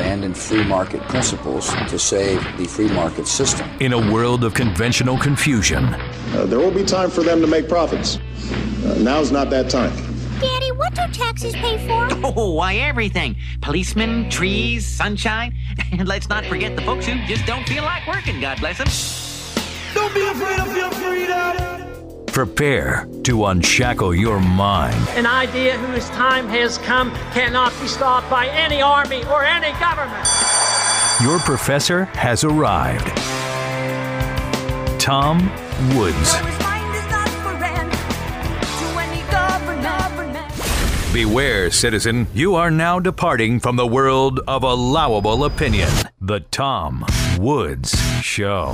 stand in free market principles to save the free market system. In a world of conventional confusion, there will be time for them to make profits. Now's not that time. Daddy, what do taxes pay for? Oh, why, everything. Policemen, trees, sunshine. And let's not forget the folks who just don't feel like working, God bless them. Don't be afraid of your freedom. Prepare to unshackle your mind. An idea whose time has come cannot be stopped by any army or any government. Your professor has arrived. Tom Woods. Beware, citizen, you are now departing from the world of allowable opinion. The Tom Woods Show.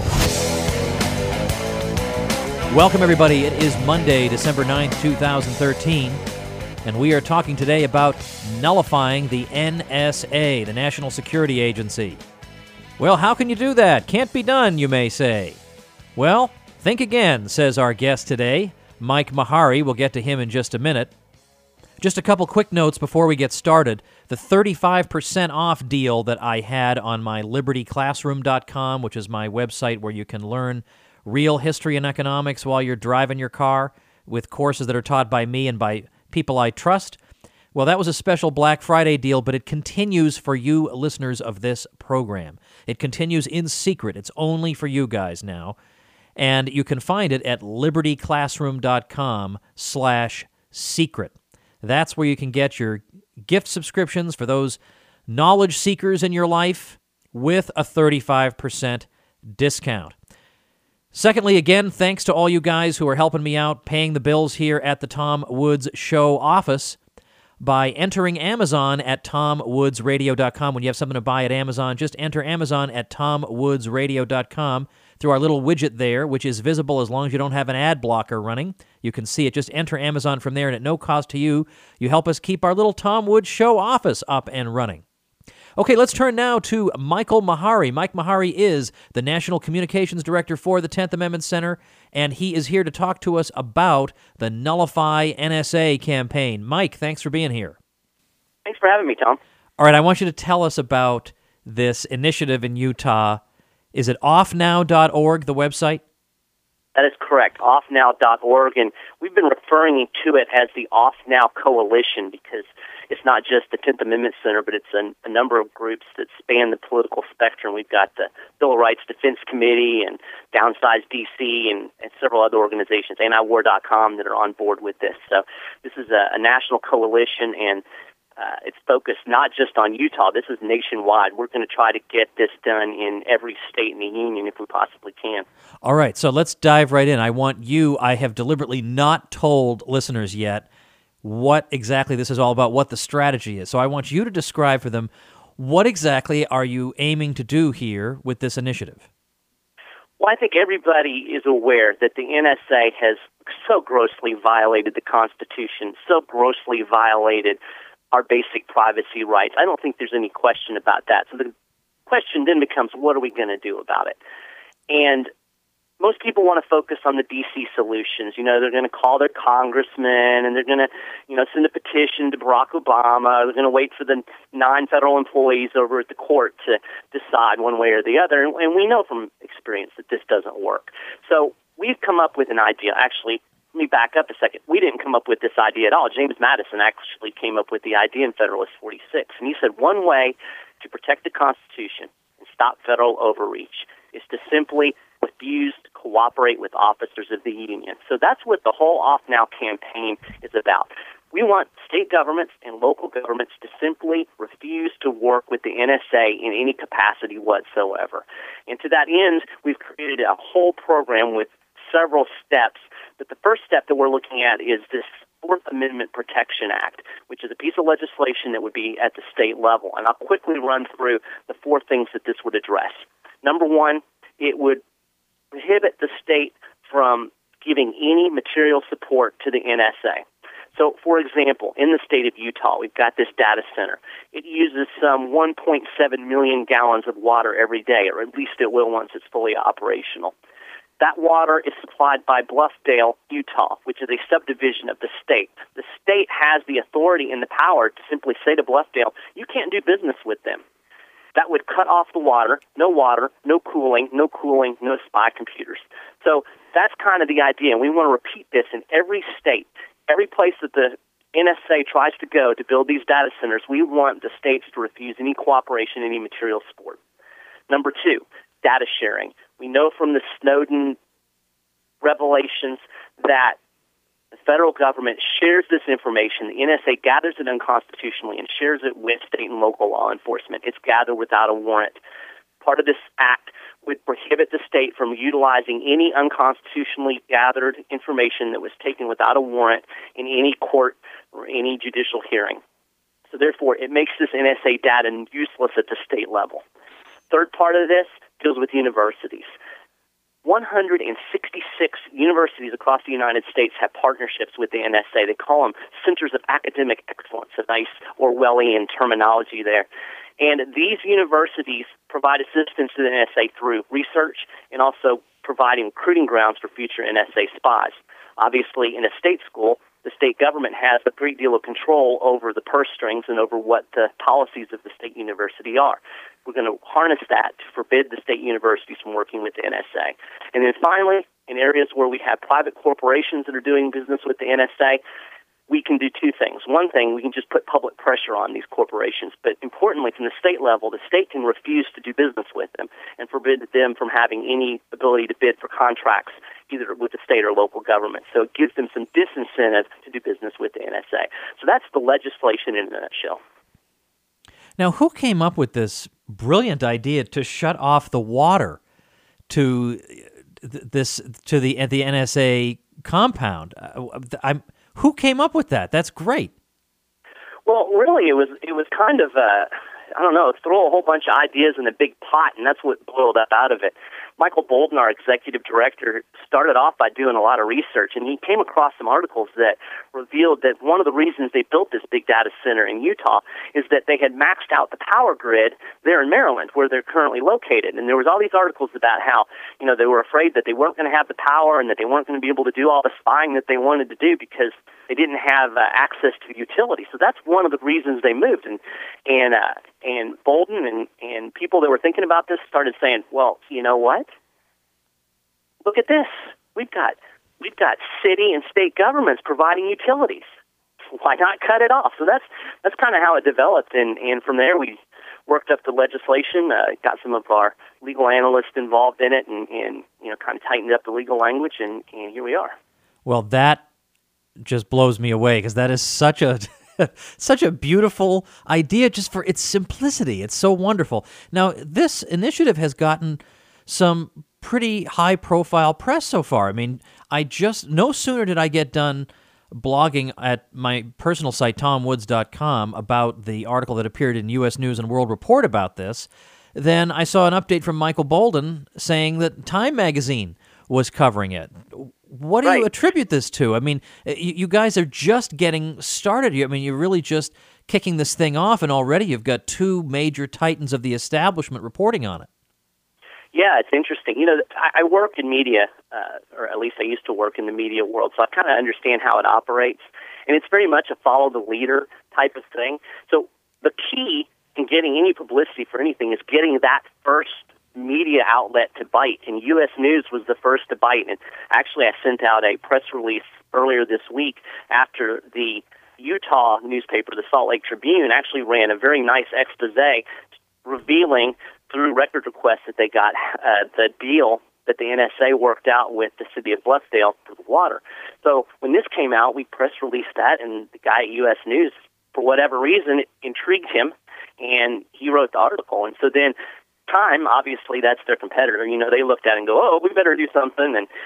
Welcome, everybody. It is Monday, December 9th, 2013, and we are talking today about nullifying the NSA, the National Security Agency. Well, how can you do that? Can't be done, you may say. Well, think again, says our guest today, Mike Maharrey. We'll get to him in just a minute. Just a couple quick notes before we get started. The 35% off deal that I had on my libertyclassroom.com, which is my website where you can learn real history and economics while you're driving your car with courses that are taught by me and by people I trust. Well, that was a special Black Friday deal, but it continues for you listeners of this program. It continues in secret. It's only for you guys now. And you can find it at libertyclassroom.com/secret. That's where you can get your gift subscriptions for those knowledge seekers in your life with a 35% discount. Secondly, again, thanks to all you guys who are helping me out paying the bills here at the Tom Woods Show office by entering Amazon at tomwoodsradio.com. When you have something to buy at Amazon, just enter Amazon at tomwoodsradio.com through our little widget there, which is visible as long as you don't have an ad blocker running. You can see it. Just enter Amazon from there, and at no cost to you, you help us keep our little Tom Woods Show office up and running. Okay, let's turn now to Michael Maharrey. Mike Maharrey is the National Communications Director for the 10th Amendment Center, and he is here to talk to us about the Nullify NSA campaign. Mike, thanks for being here. Thanks for having me, Tom. All right, I want you to tell us about this initiative in Utah. Is it offnow.org, the website? That is correct, offnow.org, and we've been referring to it as the Off Now Coalition because it's not just the 10th Amendment Center, but it's a number of groups that span the political spectrum. We've got the Bill of Rights Defense Committee and Downsize DC and several other organizations, antiwar.com, that are on board with this. So this is a national coalition, and it's focused not just on Utah. This is nationwide. We're going to try to get this done in every state in the union if we possibly can. All right, so let's dive right in. I have deliberately not told listeners yet what exactly this is all about, what the strategy is. So I want you to describe for them what exactly are you aiming to do here with this initiative? Well, I think everybody is aware that the NSA has so grossly violated the Constitution, so grossly violated our basic privacy rights. I don't think there's any question about that. So the question then becomes, what are we going to do about it? And most people want to focus on the D.C. solutions. They're going to call their congressman, and they're going to, send a petition to Barack Obama. They're going to wait for the 9 federal employees over at the court to decide one way or the other. And we know from experience that this doesn't work. So we've come up with an idea. Actually, let me back up a second. We didn't come up with this idea at all. James Madison actually came up with the idea in Federalist 46. And he said one way to protect the Constitution and stop federal overreach is to simply refuse to cooperate with officers of the union. So that's what the whole Off Now campaign is about. We want state governments and local governments to simply refuse to work with the NSA in any capacity whatsoever. And to that end, we've created a whole program with several steps. But the first step that we're looking at is this Fourth Amendment Protection Act, which is a piece of legislation that would be at the state level. And I'll quickly run through the 4 things that this would address. Number 1, it would prohibit the state from giving any material support to the NSA. So, for example, in the state of Utah, we've got this data center. It uses some 1.7 million gallons of water every day, or at least it will once it's fully operational. That water is supplied by Bluffdale, Utah, which is a subdivision of the state. The state has the authority and the power to simply say to Bluffdale, you can't do business with them. That would cut off the water, no cooling, no spy computers. So that's kind of the idea, and we want to repeat this in every state. Every place that the NSA tries to go to build these data centers, we want the states to refuse any cooperation, any material support. Number 2, data sharing. We know from the Snowden revelations that the federal government shares this information. The NSA gathers it unconstitutionally and shares it with state and local law enforcement. It's gathered without a warrant. Part of this act would prohibit the state from utilizing any unconstitutionally gathered information that was taken without a warrant in any court or any judicial hearing. So therefore, it makes this NSA data useless at the state level. Third part of this deals with universities. 166 universities across the United States have partnerships with the NSA. They call them Centers of Academic Excellence, a nice Orwellian terminology there. And these universities provide assistance to the NSA through research and also providing recruiting grounds for future NSA spies. Obviously, in a state school, the state government has a great deal of control over the purse strings and over what the policies of the state university are. We're going to harness that to forbid the state universities from working with the NSA. And then finally, in areas where we have private corporations that are doing business with the NSA, we can do 2 things. One thing, we can just put public pressure on these corporations. But importantly, from the state level, the state can refuse to do business with them and forbid them from having any ability to bid for contracts, either with the state or local government. So it gives them some disincentive to do business with the NSA. So that's the legislation in a nutshell. Now, who came up with this brilliant idea to shut off the water to the NSA compound? Who came up with that? That's great. Well, really, it was kind of I don't know, throw a whole bunch of ideas in a big pot, and that's what boiled up out of it. Michael Bolden, our executive director, started off by doing a lot of research, and he came across some articles that revealed that one of the reasons they built this big data center in Utah is that they had maxed out the power grid there in Maryland, where they're currently located. And there was all these articles about how, they were afraid that they weren't going to have the power and that they weren't going to be able to do all the spying that they wanted to do because they didn't have access to the utility. So that's one of the reasons they moved. And Bolden and people that were thinking about this started saying, well, you know what? Look at this. We've got city and state governments providing utilities. Why not cut it off? So that's kind of how it developed. And from there we worked up the legislation, got some of our legal analysts involved in it, and kind of tightened up the legal language, and here we are. Well, that just blows me away because that is such a beautiful idea just for its simplicity. It's so wonderful. Now, this initiative has gotten some pretty high-profile press so far. I mean, no sooner did I get done blogging at my personal site, tomwoods.com, about the article that appeared in U.S. News and World Report about this, then I saw an update from Michael Bolden saying that Time magazine was covering it. What do you attribute this to? I mean, you guys are just getting started. You're really just kicking this thing off, and already you've got 2 major titans of the establishment reporting on it. Yeah, it's interesting. I work in media, or at least I used to work in the media world, so I kind of understand how it operates. And it's very much a follow-the-leader type of thing. So the key in getting any publicity for anything is getting that first media outlet to bite, and U.S. News was the first to bite. And actually, I sent out a press release earlier this week after the Utah newspaper, the Salt Lake Tribune, actually ran a very nice expose revealing through record requests that they got the deal that the NSA worked out with the city of Bluffdale for the water. So when this came out, we press released that, and the guy at U.S. News, for whatever reason, it intrigued him, and he wrote the article. And so then Time, obviously, that's their competitor. They looked at it and go, "Oh, we better do something," and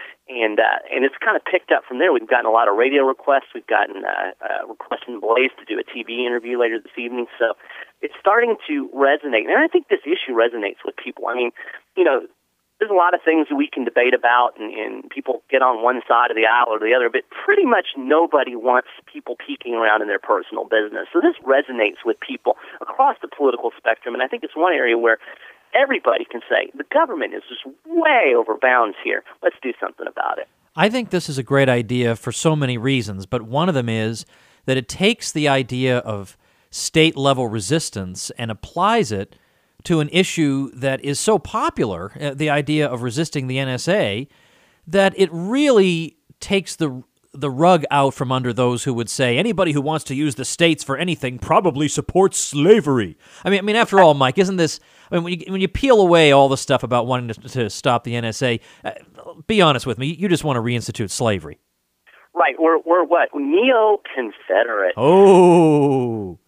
it's kind of picked up from there. We've gotten a lot of radio requests. We've gotten requests in Blaze to do a TV interview later this evening. So it's starting to resonate, and I think this issue resonates with people. I mean, there's a lot of things that we can debate about, and people get on one side of the aisle or the other, but pretty much nobody wants people peeking around in their personal business. So this resonates with people across the political spectrum, and I think it's one area where everybody can say, the government is just way over bounds here. Let's do something about it. I think this is a great idea for so many reasons, but one of them is that it takes the idea of state-level resistance and applies it to an issue that is so popular, the idea of resisting the NSA, that it really takes the rug out from under those who would say anybody who wants to use the states for anything probably supports slavery. I mean, after all, Mike, isn't this? I mean, when you peel away all the stuff about wanting to stop the NSA, be honest with me, you just want to reinstitute slavery. Right. We're what? Neo-Confederate. Oh.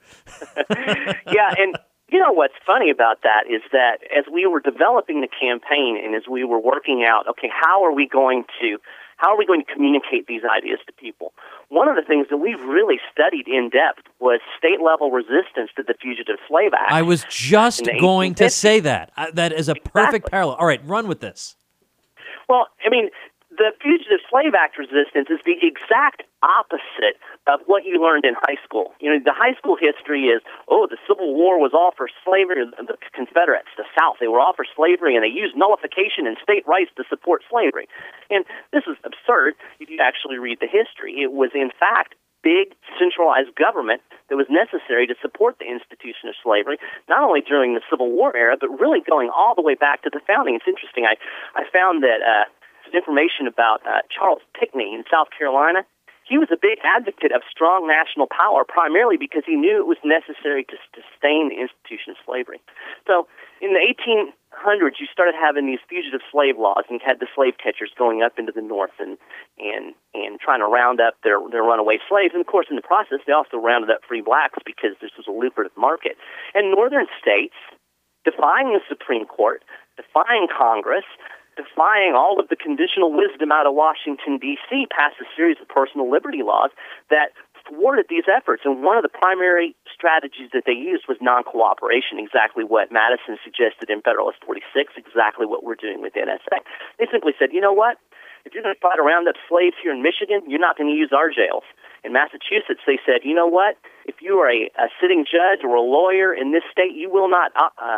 Yeah, and you know what's funny about that is that as we were developing the campaign and as we were working out, okay, how are we going to communicate these ideas to people? One of the things that we've really studied in depth was state-level resistance to the Fugitive Slave Act. I was just going to say that. That is a perfect parallel. All right, run with this. Well, I mean, the Fugitive Slave Act resistance is the exact opposite of what you learned in high school. You know, the high school history is, the Civil War was all for slavery. The Confederates, the South, they were all for slavery, and they used nullification and state rights to support slavery. And this is absurd if you actually read the history. It was, in fact, big centralized government that was necessary to support the institution of slavery, not only during the Civil War era, but really going all the way back to the founding. It's interesting. I found that some information about Charles Pinckney in South Carolina. He was a big advocate of strong national power, primarily because he knew it was necessary to sustain the institution of slavery. So in the 1800s, you started having these fugitive slave laws, and you had the slave catchers going up into the north and trying to round up their runaway slaves. And, of course, in the process, they also rounded up free blacks because this was a lucrative market. And northern states, defying the Supreme Court, defying Congress, defying all of the conditional wisdom out of Washington, D.C., passed a series of personal liberty laws that thwarted these efforts. And one of the primary strategies that they used was non-cooperation, exactly what Madison suggested in Federalist 46, exactly what we're doing with NSA. They simply said, you know what? If you're going to try to round up slaves here in Michigan, you're not going to use our jails. In Massachusetts, they said, you know what? If you are a sitting judge or a lawyer in this state, you will not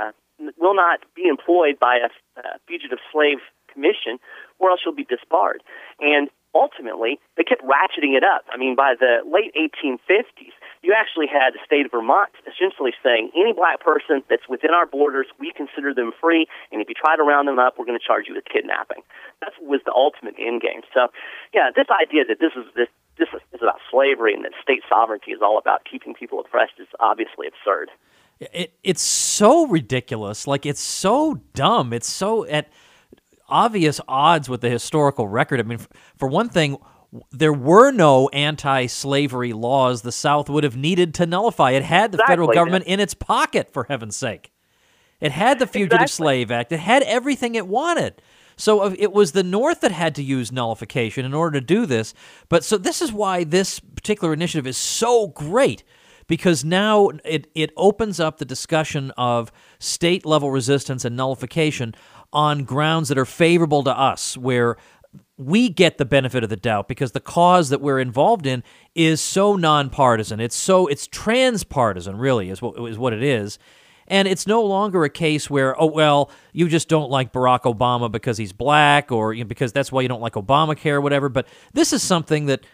be employed by a fugitive slave commission, or else you'll be disbarred. And ultimately, they kept ratcheting it up. I mean, by the late 1850s, you actually had the state of Vermont essentially saying, any black person that's within our borders, we consider them free, and if you try to round them up, we're going to charge you with kidnapping. That was the ultimate end game. So, yeah, this idea that this is about slavery and that state sovereignty is all about keeping people oppressed is obviously absurd. It's so ridiculous. Like, it's so dumb. It's so at obvious odds with the historical record. I mean, for one thing, there were no anti-slavery laws the South would have needed to nullify. It had the federal government in its pocket, for heaven's sake. It had the Fugitive Slave Act. It had everything it wanted. So it was the North that had to use nullification in order to do this. But so this is why this particular initiative is so great, because now it opens up the discussion of state-level resistance and nullification on grounds that are favorable to us, where we get the benefit of the doubt because the cause that we're involved in is so nonpartisan. It's transpartisan, really, is what it is. And it's no longer a case where, you just don't like Barack Obama because he's black, or because that's why you don't like Obamacare or whatever. But this is something that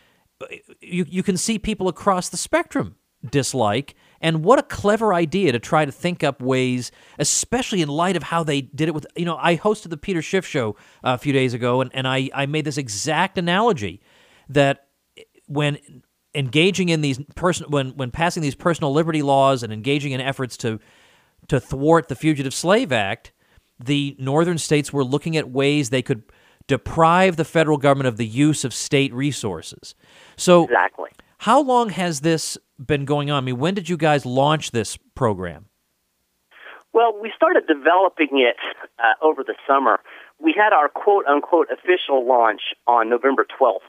you can see people across the spectrum dislike. And what a clever idea to try to think up ways, especially in light of how they did it with, I hosted the Peter Schiff show a few days ago, and I made this exact analogy that when engaging in these when passing these personal liberty laws and engaging in efforts to thwart the Fugitive Slave Act, the northern states were looking at ways they could deprive the federal government of the use of state resources. So exactly. How long has this been going on? I mean, when did you guys launch this program? Well, we started developing it over the summer. We had our quote-unquote official launch on November 12th.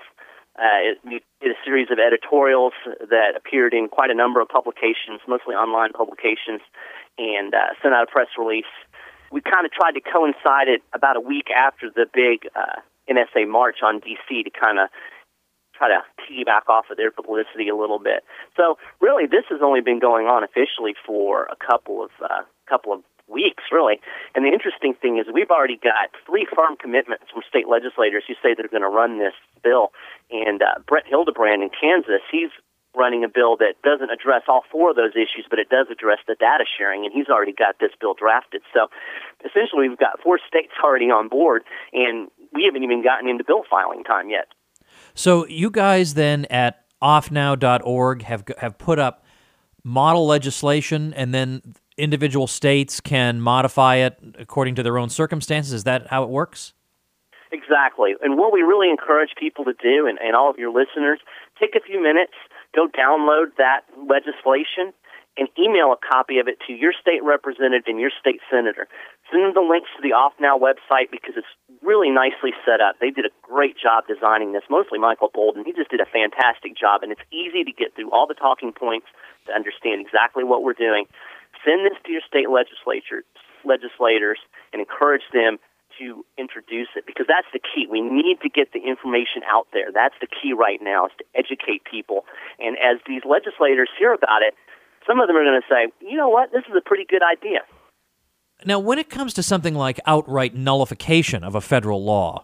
We did a series of editorials that appeared in quite a number of publications, mostly online publications, and sent out a press release. We kind of tried to coincide it about a week after the big NSA march on D.C. to kind of try to piggyback off of their publicity a little bit. So really, this has only been going on officially for a couple of weeks, really. And the interesting thing is we've already got 3 firm commitments from state legislators who say they're going to run this bill. And Brett Hildebrand in Kansas, he's running a bill that doesn't address all four of those issues, but it does address the data sharing, and he's already got this bill drafted. So essentially we've got 4 states already on board, and we haven't even gotten into bill filing time yet. So you guys then at offnow.org have put up model legislation, and then individual states can modify it according to their own circumstances. Is that how it works? Exactly. And what we really encourage people to do, and all of your listeners, take a few minutes, go download that legislation, and email a copy of it to your state representative and your state senator. Send them the links to the Off Now website because it's really nicely set up. They did a great job designing this, mostly Michael Bolden. He just did a fantastic job, and it's easy to get through all the talking points to understand exactly what we're doing. Send this to your state legislators and encourage them to introduce it, because that's the key. We need to get the information out there. That's the key right now, is to educate people. And as these legislators hear about it, some of them are going to say, you know what, this is a pretty good idea. Now, when it comes to something like outright nullification of a federal law,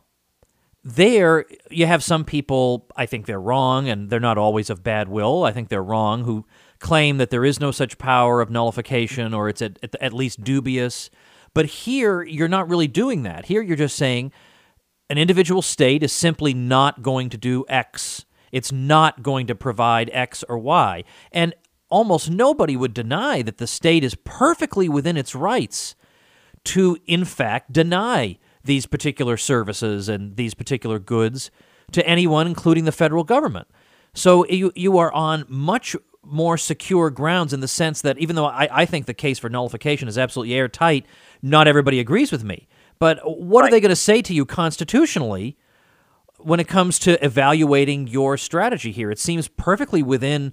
there you have some people, I think they're wrong, and they're not always of bad will, I think they're wrong, who claim that there is no such power of nullification, or it's at least dubious. But here, you're not really doing that. Here, you're just saying an individual state is simply not going to do X. It's not going to provide X or Y. And almost nobody would deny that the state is perfectly within its rights to, in fact, deny these particular services and these particular goods to anyone, including the federal government. So you are on much more secure grounds in the sense that even though I think the case for nullification is absolutely airtight, not everybody agrees with me. But what are they going to say to you constitutionally when it comes to evaluating your strategy here? It seems perfectly within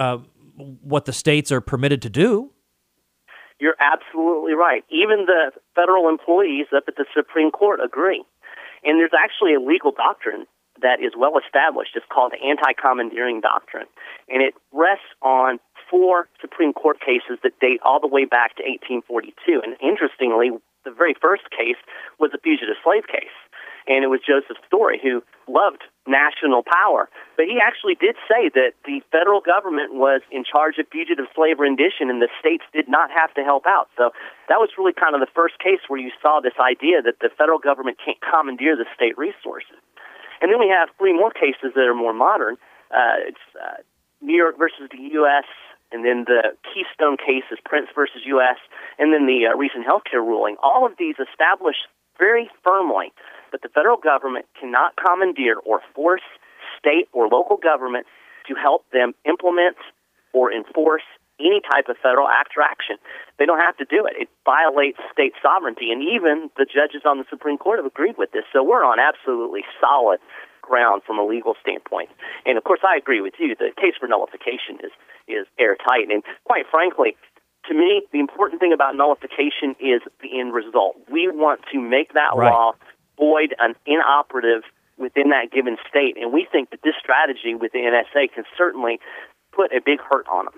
what the states are permitted to do. You're absolutely right. Even the federal employees up at the Supreme Court agree. And there's actually a legal doctrine that is well established. It's called the anti-commandeering doctrine. And it rests on 4 Supreme Court cases that date all the way back to 1842. And interestingly, the very first case was a fugitive slave case. And it was Joseph Story, who loved national power. But he actually did say that the federal government was in charge of fugitive slave rendition and the states did not have to help out. So that was really kind of the first case where you saw this idea that the federal government can't commandeer the state resources. And then we have 3 more cases that are more modern. It's New York versus the U.S., and then the Keystone case is Prince versus U.S., and then the recent healthcare ruling. All of these establish very firmly that the federal government cannot commandeer or force state or local government to help them implement or enforce any type of federal act or action. They don't have to do it. It violates state sovereignty, and even the judges on the Supreme Court have agreed with this. So we're on absolutely solid ground from a legal standpoint. And, of course, I agree with you. The case for nullification is airtight. And, quite frankly, to me, the important thing about nullification is the end result. We want to make that law void and inoperative within that given state, and we think that this strategy with the NSA can certainly put a big hurt on them.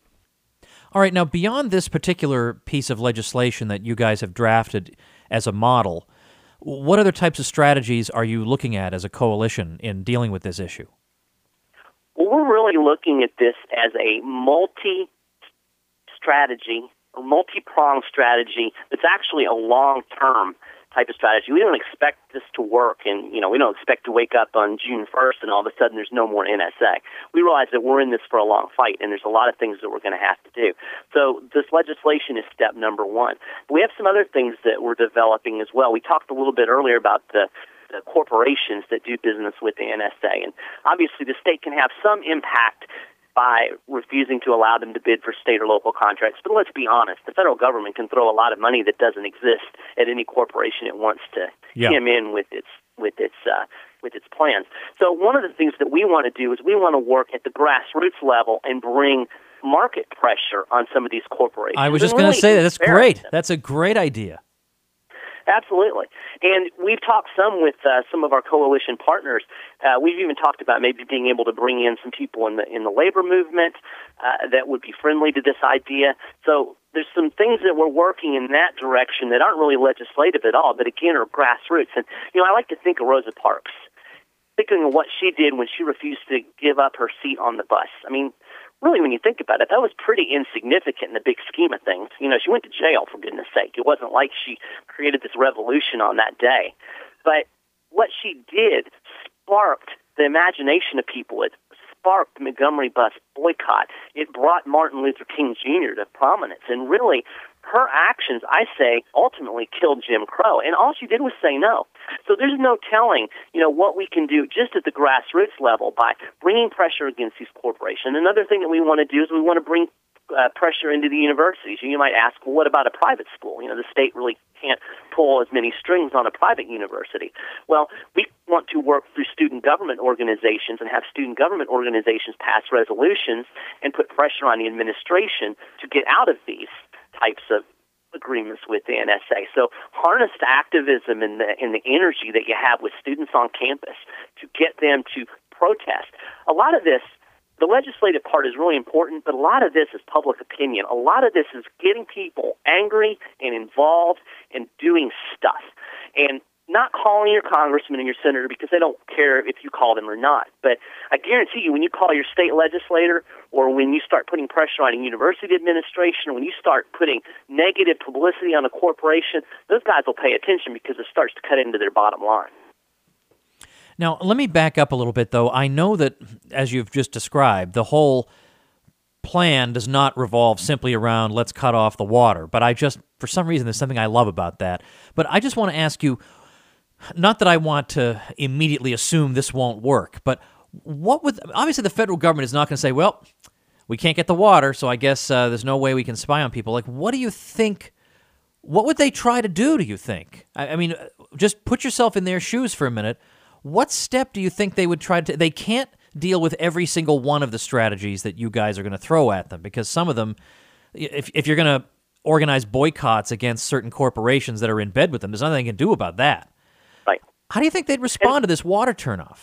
All right, now beyond this particular piece of legislation that you guys have drafted as a model, what other types of strategies are you looking at as a coalition in dealing with this issue? Well, we're really looking at this as a multi-strategy, or multi-pronged strategy that's actually a long-term type of strategy. We don't expect this to work, and we don't expect to wake up on June 1st and all of a sudden there's no more NSA. We realize that we're in this for a long fight, and there's a lot of things that we're going to have to do. So this legislation is step number 1. But we have some other things that we're developing as well. We talked a little bit earlier about the corporations that do business with the NSA, and obviously the state can have some impact by refusing to allow them to bid for state or local contracts. But let's be honest, the federal government can throw a lot of money that doesn't exist at any corporation it wants to hem in with its plans. So one of the things that we want to do is we want to work at the grassroots level and bring market pressure on some of these corporations. I was just going to say that. That's great. That's a great idea. Absolutely. And we've talked some with some of our coalition partners. We've even talked about maybe being able to bring in some people in the labor movement that would be friendly to this idea. So there's some things that we're working in that direction that aren't really legislative at all, but again are grassroots. And, I like to think of Rosa Parks, thinking of what she did when she refused to give up her seat on the bus. I mean, really, when you think about it, that was pretty insignificant in the big scheme of things. You know, she went to jail, for goodness sake. It wasn't like she created this revolution on that day. But what she did sparked the imagination of people. It sparked the Montgomery bus boycott. It brought Martin Luther King Jr. to prominence. And really, her actions, I say, ultimately killed Jim Crow. And all she did was say no. So there's no telling, what we can do just at the grassroots level by bringing pressure against these corporations. Another thing that we want to do is we want to bring pressure into the universities. You might ask, well, what about a private school? The state really can't pull as many strings on a private university. Well, we want to work through student government organizations and have student government organizations pass resolutions and put pressure on the administration to get out of these types of agreements with the NSA. So harness the activism and the energy that you have with students on campus to get them to protest. A lot of this, the legislative part is really important, but a lot of this is public opinion. A lot of this is getting people angry and involved and doing stuff. And not calling your congressman and your senator because they don't care if you call them or not. But I guarantee you, when you call your state legislator or when you start putting pressure on a university administration, or when you start putting negative publicity on a corporation, those guys will pay attention because it starts to cut into their bottom line. Now, let me back up a little bit, though. I know that, as you've just described, the whole plan does not revolve simply around let's cut off the water. But for some reason, there's something I love about that. But I just want to ask you, not that I want to immediately assume this won't work, but obviously the federal government is not going to say, well, we can't get the water, so I guess there's no way we can spy on people. Like, what do you think, what would they try to do think? I mean, just put yourself in their shoes for a minute. What step do you think they would try to, they can't deal with every single one of the strategies that you guys are going to throw at them, because some of them, if you're going to organize boycotts against certain corporations that are in bed with them, there's nothing they can do about that. Right. How do you think they'd respond to this water turnoff?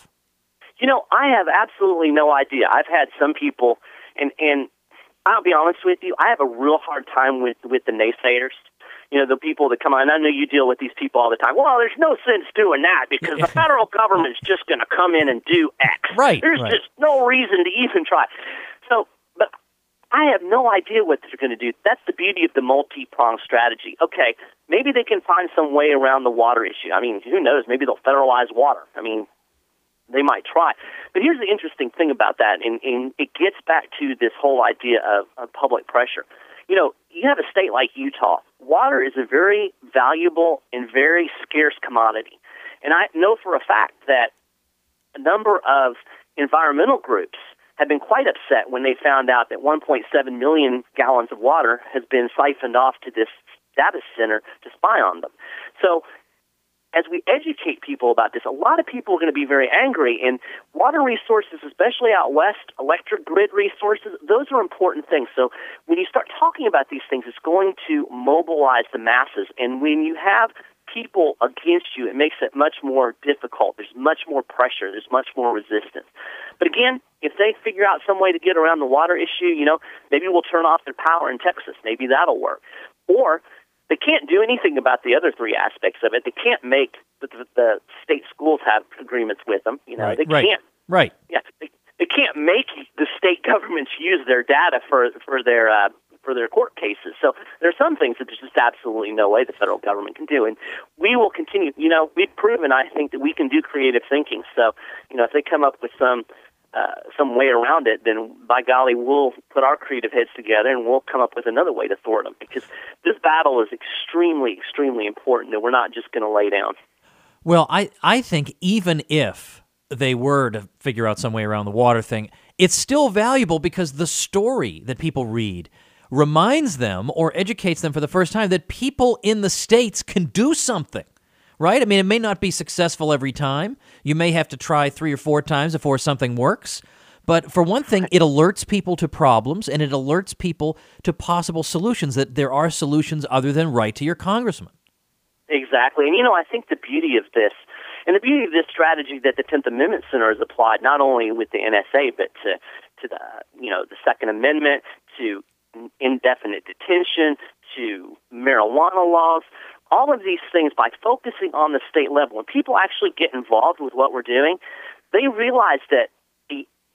I have absolutely no idea. I've had some people, and I'll be honest with you, I have a real hard time with the naysayers. The people that come on, I know you deal with these people all the time. Well, there's no sense doing that because the federal government's just going to come in and do X. Right. There's just no reason to even try. So, but I have no idea what they're going to do. That's the beauty of the multi-pronged strategy. Okay, maybe they can find some way around the water issue. I mean, who knows? Maybe they'll federalize water. I mean, they might try. But here's the interesting thing about that, and it gets back to this whole idea of public pressure. You have a state like Utah. Water is a very valuable and very scarce commodity. And I know for a fact that a number of environmental groups have been quite upset when they found out that 1.7 million gallons of water has been siphoned off to this data center to spy on them. So as we educate people about this, a lot of people are going to be very angry, and water resources, especially out west, electric grid resources, those are important things. So when you start talking about these things, it's going to mobilize the masses, and when you have people against you, it makes it much more difficult. There's much more pressure. There's much more resistance. But again, if they figure out some way to get around the water issue, maybe we'll turn off their power in Texas. Maybe that'll work. Or they can't do anything about the other three aspects of it. They can't make the state schools have agreements with them. They can't. Right. Yeah, they can't make the state governments use their data for their court cases. So there are some things that there's just absolutely no way the federal government can do. And we will continue. We've proven, I think, that we can do creative thinking. So, if they come up with some way around it, then by golly, we'll put our creative heads together and we'll come up with another way to thwart them, because this battle is extremely, extremely important, and we're not just going to lay down. Well, I think even if they were to figure out some way around the water thing, it's still valuable because the story that people read reminds them or educates them for the first time that people in the states can do something. Right? I mean, it may not be successful every time. You may have to try 3 or 4 times before something works. But for one thing, it alerts people to problems, and it alerts people to possible solutions, that there are solutions other than write to your congressman. Exactly. And, I think the beauty of this, and the beauty of this strategy that the 10th Amendment Center has applied, not only with the NSA, but to the, the Second Amendment, to indefinite detention, to marijuana laws, all of these things, by focusing on the state level, when people actually get involved with what we're doing, they realize that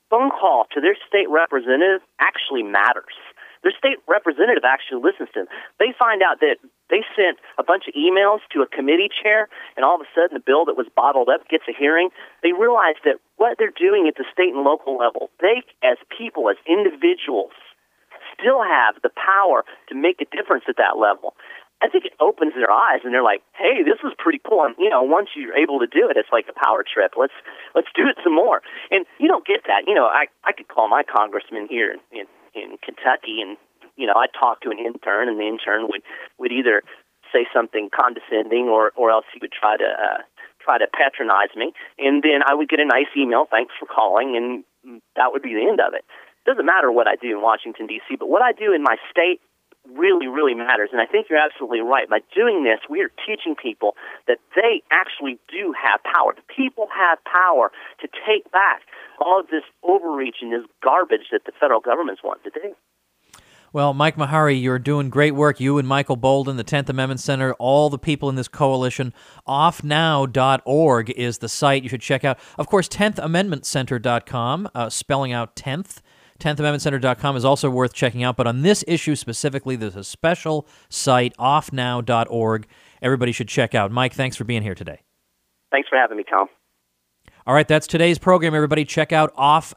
phone call to their state representative actually matters. Their state representative actually listens to them. They find out that they sent a bunch of emails to a committee chair, and all of a sudden the bill that was bottled up gets a hearing. They realize that what they're doing at the state and local level, they as people, as individuals, still have the power to make a difference at that level. I think it opens their eyes, and they're like, "Hey, this is pretty cool." And once you're able to do it, it's like a power trip. Let's do it some more. And you don't get that. I could call my congressman here in Kentucky, and I'd talk to an intern, and the intern would either say something condescending, or else he would try to patronize me, and then I would get a nice email, "Thanks for calling," and that would be the end of it. It doesn't matter what I do in Washington, D.C., but what I do in my state really, really matters. And I think you're absolutely right. By doing this, we are teaching people that they actually do have power. The people have power to take back all of this overreach and this garbage that the federal governments want to do. Well, Mike Meharry, you're doing great work. You and Michael Boldin, the 10th Amendment Center, all the people in this coalition. offnow.org is the site you should check out. Of course, 10thamendmentcenter.com, spelling out 10th. 10thamendmentcenter.com is also worth checking out. But on this issue specifically, there's a special site, offnow.org. Everybody should check out. Mike, thanks for being here today. Thanks for having me, Tom. All right, that's today's program, everybody. Check out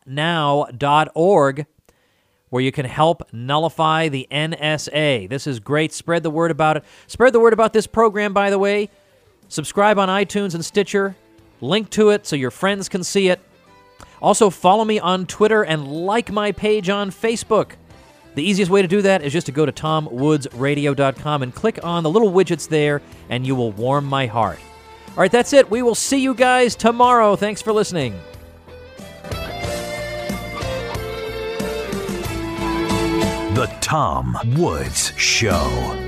offnow.org, where you can help nullify the NSA. This is great. Spread the word about it. Spread the word about this program, by the way. Subscribe on iTunes and Stitcher. Link to it so your friends can see it. Also, follow me on Twitter and like my page on Facebook. The easiest way to do that is just to go to TomWoodsRadio.com and click on the little widgets there, and you will warm my heart. All right, that's it. We will see you guys tomorrow. Thanks for listening. The Tom Woods Show.